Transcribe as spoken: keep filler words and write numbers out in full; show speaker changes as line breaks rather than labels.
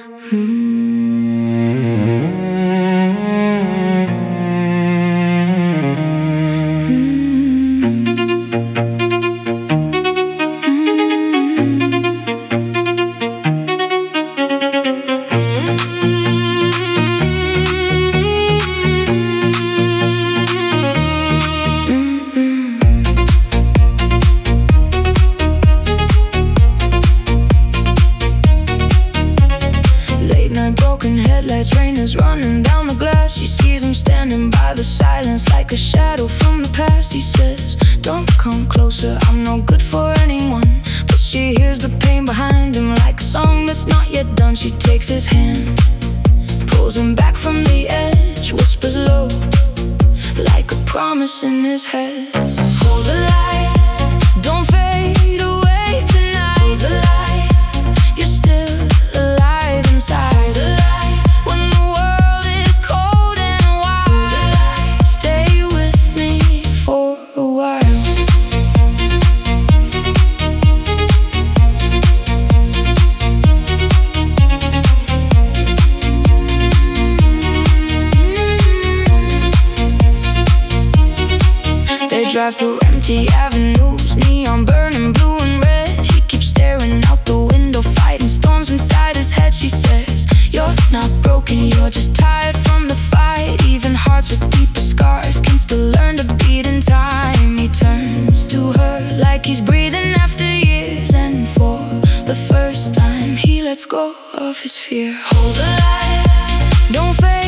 Broken headlights, rain is running down the glass. She sees him standing by the silence, like a shadow from the past. He says, don't come closer, I'm no good for anyone. But she hears the pain behind him, like a song that's not yet done. She takes his hand, pulls him back from the edge, whispers low, like a promise in his head. Hold the light, don't fade away tonight. Hold the light, you're still alive inside. Hold the light, when the world is cold and wild. Hold the light, stay with me for a while. They drive through empty avenues, neon burning blue and red. He keeps staring out the window, fighting storms inside his head. She says, you're not broken, you're just tired from the fight. Even hearts with deeper scars can still learn to beat in time. He turns to her like he's breathing after years, and for the first time he lets go of his fear. Hold the light, don't fade